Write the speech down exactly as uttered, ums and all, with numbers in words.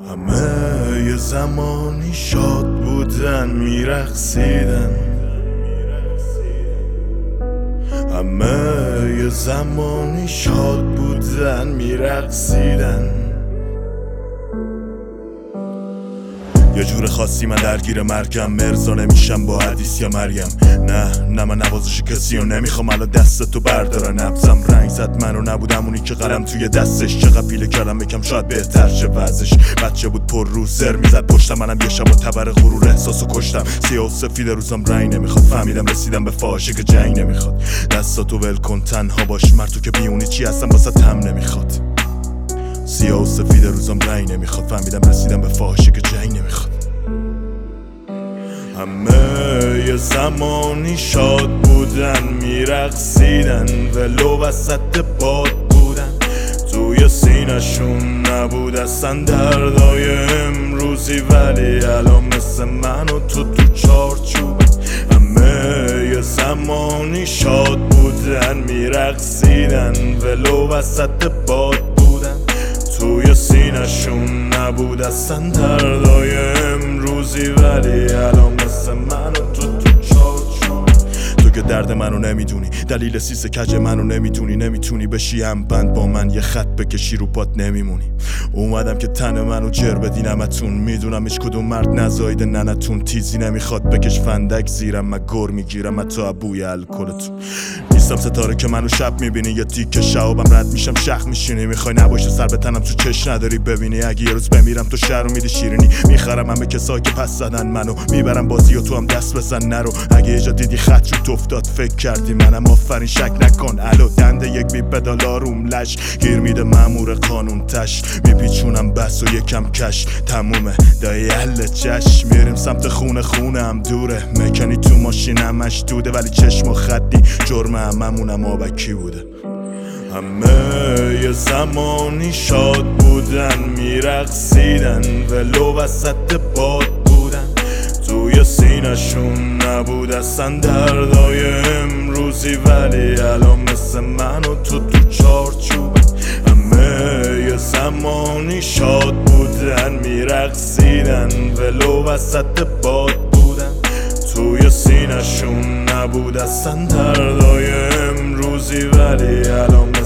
همه یه زمانی شاد بودن میرقصیدن، همه یه زمانی شاد بودن میرقصیدن. یه جور خاصی من درگیر مرگم، مرزا نمیشم با حدیث یا مریم. نه نه من نوازش کسی رو نمیخوام، الان دست تو بردارن. نبزم رنگ زد منو نبودم اونی که قلم توی دستش. چقدر پیله کردم یکم شاید بهتر شه وضعش. بچه بود پر رو زر میزد پشتم، منم یه شب با تبر غرور احساسو کشتم. سیاه و سفید روزم رنگ نمیخواد، فهمیدم رسیدم به فاحشه که جنگ نمیخواد. دستاتو ول کن تنها باش، مرد تو که بیونی چی هستم واسه تم نمیخواد. سیاه و سفید روزم رنگ نمیخواد، فهمیدم رسیدم به فاحشه که جنگ نمیخواد. همه یه زمانی شاد بودن میرقصیدن، ولو وسط باد بودن. توی سینشون نبود اصلا دردای امروزی، ولی الان مثل من و تو تو چارچوبن. همه یه زمانی شاد بودن میرقصیدن، ولو وسط باد بودن. توی سینشون نبود اصلا دردای امروزی، ولی الان مثل من و تو تو چارچوب. تو که درد منو نمیدونی، دلیل سیس کج منو نمیدونی. نمیتونی بشی هم بند با من، یه خط بکشی رو پات نمیمونی. اومدم که تن منو جر بدینمتون، میدونم هیچ کدوم مرد نزایده ننتون. تیزی نمیخواد بکش فندک زیرم، من گر میگیرم حتی ابوی الکلتون. نیستم ستاره که منو شب میبینی، یا تیک شعبم رد میشم شخ میشینی. میخوای نباشه سر به تنم تو چش نداری ببینی. اگه یه روز بمیرم تو شهر رو میدی شیرینی. میخرم همه کسایی که پس زدن منو، میبرم بازی و تو هم دست بزن نرو. اگه یه جا دیدی خط رو افتاد فکر کردی منم، آفرین شک نکن. الو دنده یک بی پدال آروم لش، گیر میده مامور قانون تش. میپیچونم بس و یکم کش تمومه دایی حل چش. میریم سمت خونه خونه هم دوره، مکنی تو ماشینم مشدوده، ولی چشم و خطی جرم هممونم آبکی بوده. همه یه زمانی شاد بودن میرقصیدن، ولو وسط باد بودن. توی سینشون نبود اصلا دردای امروزی، ولی الان مثل من و تو تو چارچوبن. همه یه زمانی شاد بودن میرقصیدن، ولو وسط باد بودن. توی سینشون نبود اصلا دردای امروزی، ولی الان